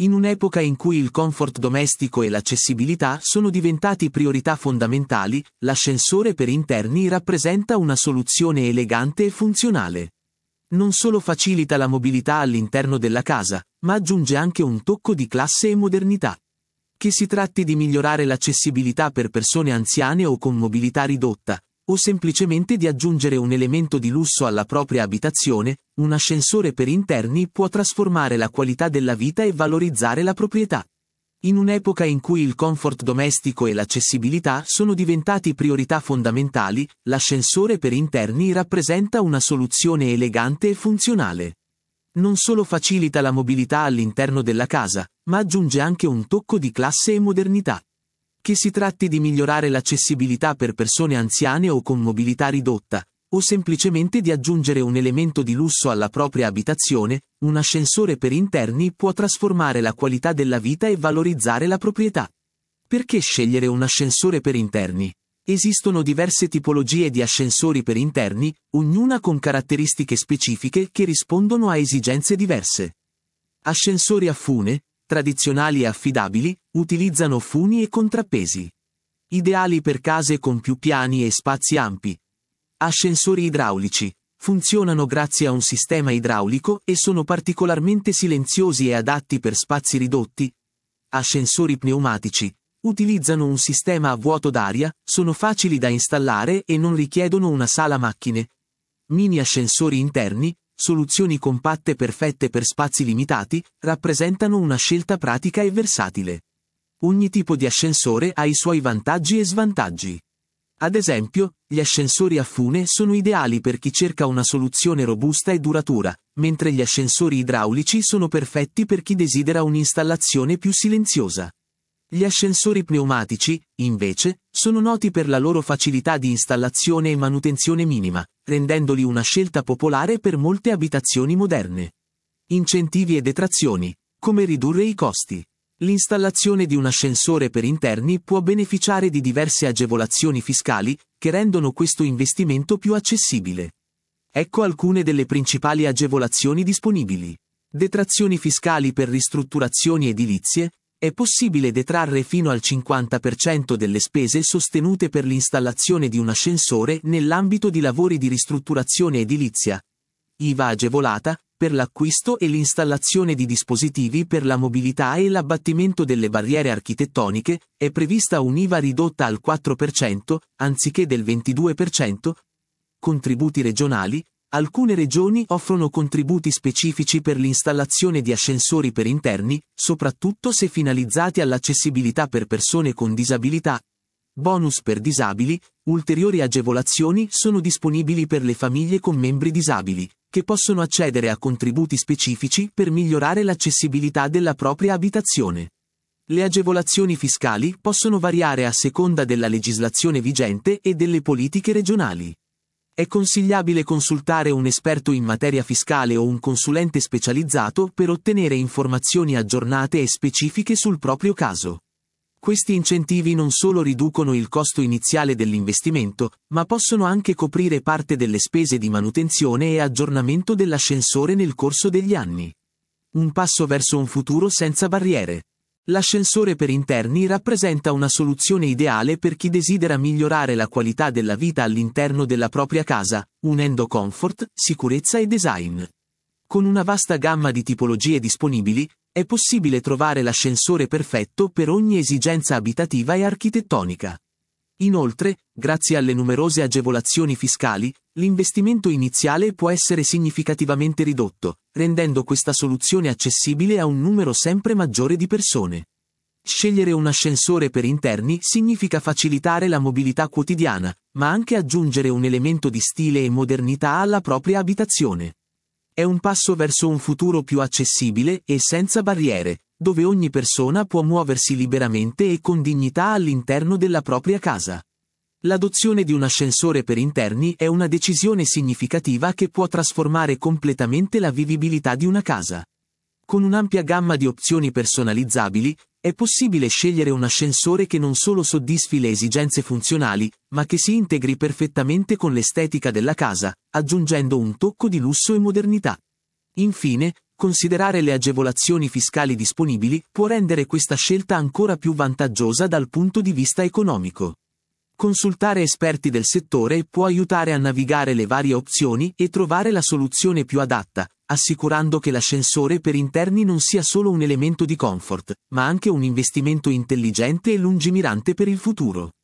In un'epoca in cui il comfort domestico e l'accessibilità sono diventati priorità fondamentali, l'ascensore per interni rappresenta una soluzione elegante e funzionale. Non solo facilita la mobilità all'interno della casa, ma aggiunge anche un tocco di classe e modernità. Che si tratti di migliorare l'accessibilità per persone anziane o con mobilità ridotta, o semplicemente di aggiungere un elemento di lusso alla propria abitazione, un ascensore per interni può trasformare la qualità della vita e valorizzare la proprietà. In un'epoca in cui il comfort domestico e l'accessibilità sono diventati priorità fondamentali, l'ascensore per interni rappresenta una soluzione elegante e funzionale. Non solo facilita la mobilità all'interno della casa, ma aggiunge anche un tocco di classe e modernità. Che si tratti di migliorare l'accessibilità per persone anziane o con mobilità ridotta, o semplicemente di aggiungere un elemento di lusso alla propria abitazione, un ascensore per interni può trasformare la qualità della vita e valorizzare la proprietà. Perché scegliere un ascensore per interni? Esistono diverse tipologie di ascensori per interni, ognuna con caratteristiche specifiche che rispondono a esigenze diverse. Ascensori a fune, tradizionali e affidabili, utilizzano funi e contrappesi. Ideali per case con più piani e spazi ampi. Ascensori idraulici. Funzionano grazie a un sistema idraulico e sono particolarmente silenziosi e adatti per spazi ridotti. Ascensori pneumatici. Utilizzano un sistema a vuoto d'aria, sono facili da installare e non richiedono una sala macchine. Mini ascensori interni. Soluzioni compatte perfette per spazi limitati, rappresentano una scelta pratica e versatile. Ogni tipo di ascensore ha i suoi vantaggi e svantaggi. Ad esempio, gli ascensori a fune sono ideali per chi cerca una soluzione robusta e duratura, mentre gli ascensori idraulici sono perfetti per chi desidera un'installazione più silenziosa. Gli ascensori pneumatici, invece, sono noti per la loro facilità di installazione e manutenzione minima, rendendoli una scelta popolare per molte abitazioni moderne. Incentivi e detrazioni. Come ridurre i costi? L'installazione di un ascensore per interni può beneficiare di diverse agevolazioni fiscali, che rendono questo investimento più accessibile. Ecco alcune delle principali agevolazioni disponibili. Detrazioni fiscali per ristrutturazioni edilizie. È possibile detrarre fino al 50% delle spese sostenute per l'installazione di un ascensore nell'ambito di lavori di ristrutturazione edilizia. IVA agevolata, per l'acquisto e l'installazione di dispositivi per la mobilità e l'abbattimento delle barriere architettoniche, è prevista un'IVA ridotta al 4%, anziché del 22%. Contributi regionali. Alcune regioni offrono contributi specifici per l'installazione di ascensori per interni, soprattutto se finalizzati all'accessibilità per persone con disabilità. Bonus per disabili. Ulteriori agevolazioni sono disponibili per le famiglie con membri disabili, che possono accedere a contributi specifici per migliorare l'accessibilità della propria abitazione. Le agevolazioni fiscali possono variare a seconda della legislazione vigente e delle politiche regionali. È consigliabile consultare un esperto in materia fiscale o un consulente specializzato per ottenere informazioni aggiornate e specifiche sul proprio caso. Questi incentivi non solo riducono il costo iniziale dell'investimento, ma possono anche coprire parte delle spese di manutenzione e aggiornamento dell'ascensore nel corso degli anni. Un passo verso un futuro senza barriere. L'ascensore per interni rappresenta una soluzione ideale per chi desidera migliorare la qualità della vita all'interno della propria casa, unendo comfort, sicurezza e design. Con una vasta gamma di tipologie disponibili, è possibile trovare l'ascensore perfetto per ogni esigenza abitativa e architettonica. Inoltre, grazie alle numerose agevolazioni fiscali, l'investimento iniziale può essere significativamente ridotto, rendendo questa soluzione accessibile a un numero sempre maggiore di persone. Scegliere un ascensore per interni significa facilitare la mobilità quotidiana, ma anche aggiungere un elemento di stile e modernità alla propria abitazione. È un passo verso un futuro più accessibile e senza barriere, dove ogni persona può muoversi liberamente e con dignità all'interno della propria casa. L'adozione di un ascensore per interni è una decisione significativa che può trasformare completamente la vivibilità di una casa. Con un'ampia gamma di opzioni personalizzabili, è possibile scegliere un ascensore che non solo soddisfi le esigenze funzionali, ma che si integri perfettamente con l'estetica della casa, aggiungendo un tocco di lusso e modernità. Infine, Considerare le agevolazioni fiscali disponibili può rendere questa scelta ancora più vantaggiosa dal punto di vista economico. Consultare esperti del settore può aiutare a navigare le varie opzioni e trovare la soluzione più adatta, assicurando che l'ascensore per interni non sia solo un elemento di comfort, ma anche un investimento intelligente e lungimirante per il futuro.